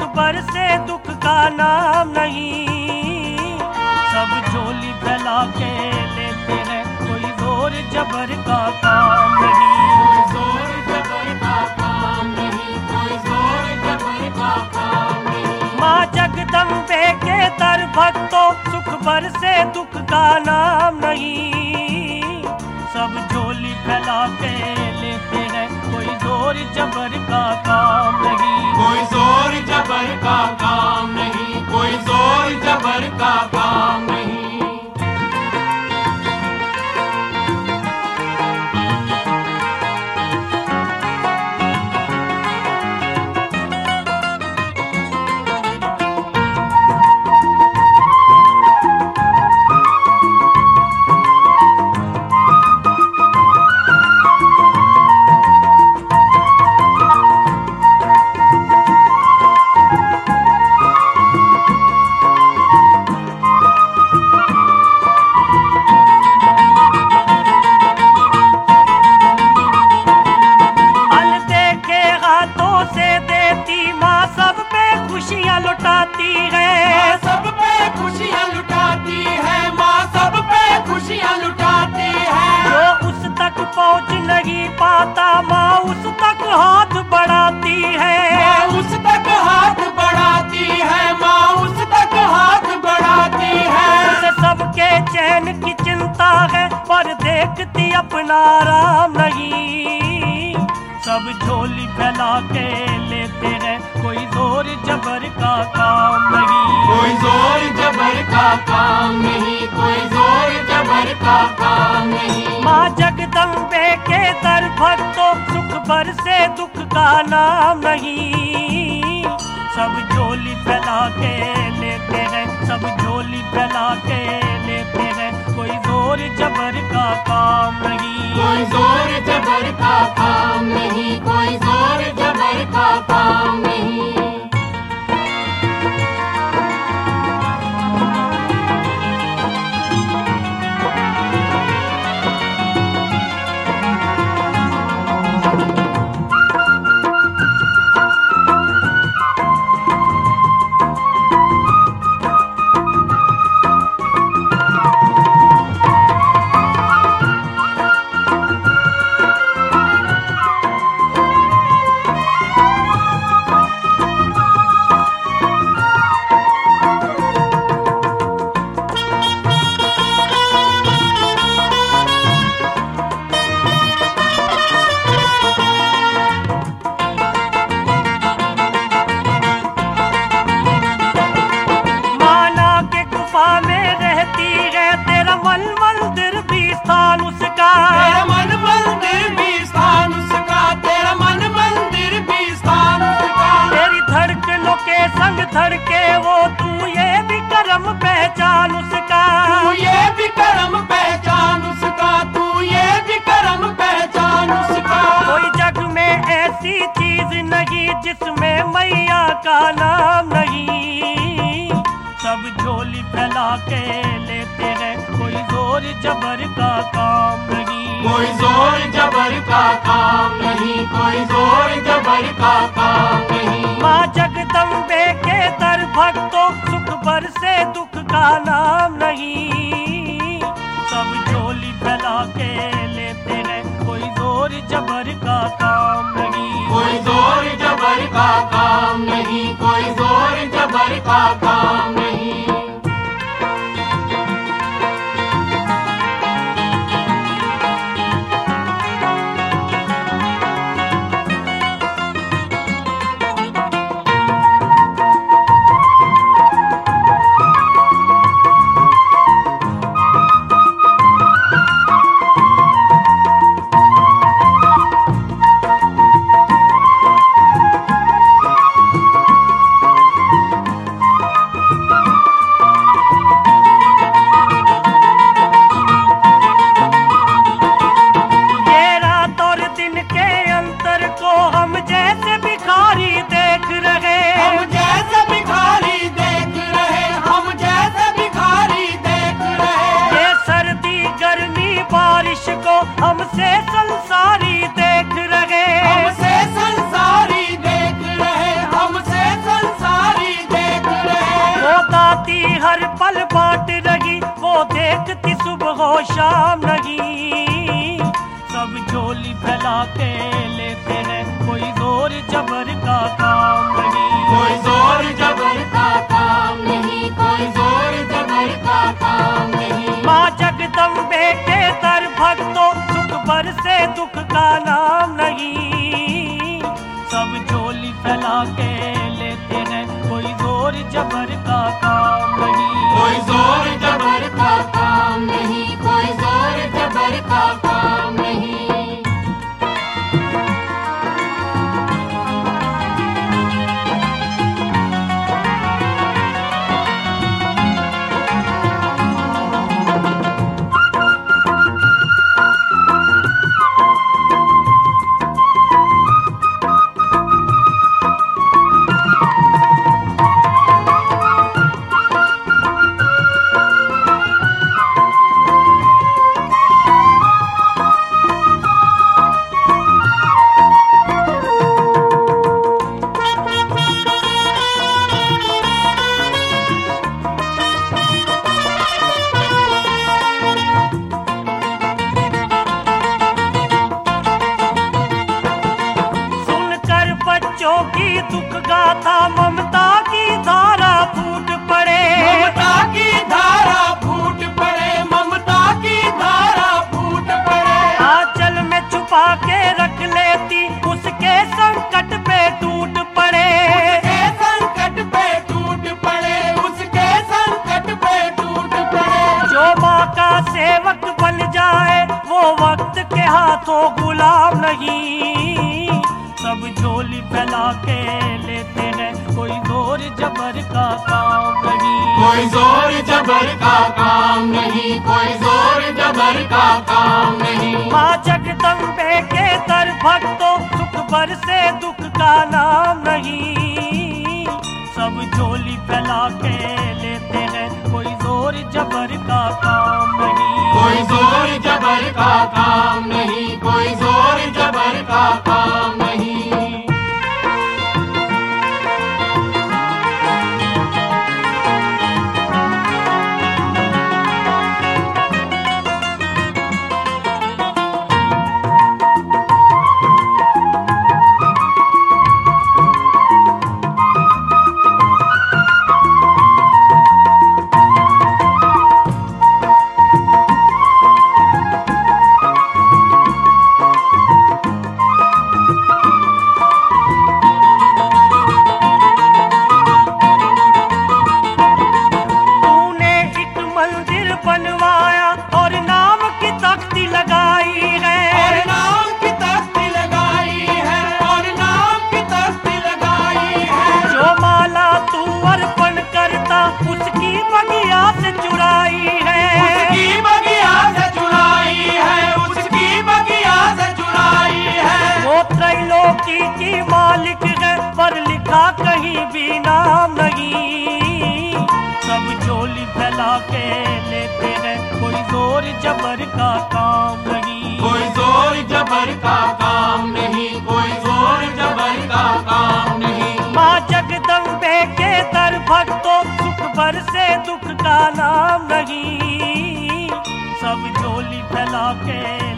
भर से दुख का नाम नहीं। सब झोली फैला के लेते हैं, कोई जोर जबर का काम नहीं। कोई जोर जबर का काम नहीं, कोई जोर जबर का काम नहीं। माँ जगदम्बे के दर भक्तों, सुख भर से दुख का नाम नहीं। सब झोली फैला के लेते हैं, कोई जोर जबर का काम नहीं। कोई जोर जबर का काम नहीं, कोई जोर जबर का काम नहीं। खुशियाँ लुटाती है, सब पे खुशियाँ लुटाती है, माँ सब पे खुशियाँ लुटाती है। जो उस तक पहुँच नहीं पाता, माँ उस तक हाथ बढ़ाती है। माँ उस तक हाथ बढ़ाती है, माँ उस तक हाथ बढ़ाती है। उसे सबके चैन की चिंता है, पर देखती अपना आराम नहीं। सब झोली फैला के लेते हैं, कोई जोर जबर का काम नहीं। कोई जोर जबर का काम नहीं, कोई जोर जबर का काम नहीं। माँ जगदम्बे के दर भक्तों, सुख भर से दुख का नाम नहीं। सब झोली फैला के लेते हैं, सब झोली फैला के लेते हैं, कोई जोर जबर का काम नहीं। कोई जोर जबर का काम नहीं, कोई जोर जबर का काम नहीं। तेरा मन मंदिर भी स्थान उसका, तेरा मन मंदिर भी स्थान उसका। तेरी धड़कनों के संग धड़के वो, तू ये भी कर्म पहचान उसका। तू ये भी कर्म पहचान उसका, तू ये भी कर्म पहचान उसका। कोई जग में ऐसी चीज नहीं जिसमें मैया का नाम नहीं। सब झोली फैला के लेते हैं, कोई जोर जबर का काम नहीं। कोई जोर जबर का काम नहीं, कोई जोर जबर का काम नहीं। माँ जगदम्बे के दर भक्तों, सुख भर से दुख का नाम नहीं। सब झोली फैला के लेते हैं, कोई जोर जबर का काम नहीं। कोई जोर जबर का काम नहीं, कोई जोर जबर का काम नहीं। हमसे संसारी देख रहे, हमसे संसारी देख रहे, हमसे संसारी सब झोली फैला के लेते हैं, कोई जोर जबर का काम नहीं। कोई जोर जबर का काम नहीं, कोई जोर जबर का काम नहीं। माँ जगदम्बे के दर भक्तों, सुख बरसे दुख का नाम नहीं। सब झोली फैला के लेते हैं, कोई जोर जबर का काम नहीं। कोई जोर जबर का काम नहीं, कोई जोर जबर का काम नहीं। बच्चों की दुख गाथा, ममता की धारा फूट पड़े। ममता की धारा फूट पड़े, ममता की धारा फूट पड़े। आंचल में छुपा के रख लेती, उसके संकट पे टूट पड़े। उसके संकट पे टूट पड़े, उसके संकट पे टूट पड़े। जो माँ का सेवक बन जाए, वो वक्त के हाथों गुलाम नहीं। सब झोली फैला के लेते हैं, कोई जोर जबर का काम नहीं। कोई जोर जबर का काम नहीं, कोई जोर जबर का काम नहीं। माँ जगदम्बे के दर भक्तों, सुख बरसे दुख का नाम नहीं। सब झोली फैला के लेते हैं, कोई जोर जबर का काम नहीं। कोई जोर जबर का काम नहीं, कोई जोर जबर का काम नहीं। बनवाया और नाम की तख्ती लगाई है। और नाम की तख्ती लगाई है, और नाम की तख्ती लगाई है। जो माला तू अर्पण करता, उसकी बगिया से चुराई है। उसकी बगिया से चुराई है, उसकी बगिया से चुराई है। वो त्रैलोकी की मालिक है, पर लिखा कहीं भी नाम नहीं। सब झोली फैला के लेते हैं, कोई जोर जबर का काम नहीं। कोई जोर जबर का काम नहीं, कोई जोर जबर का काम नहीं। माँ जगदम्बे के दर भक्तों, सुख बरसे दुख का नाम नहीं। सब झोली फैला के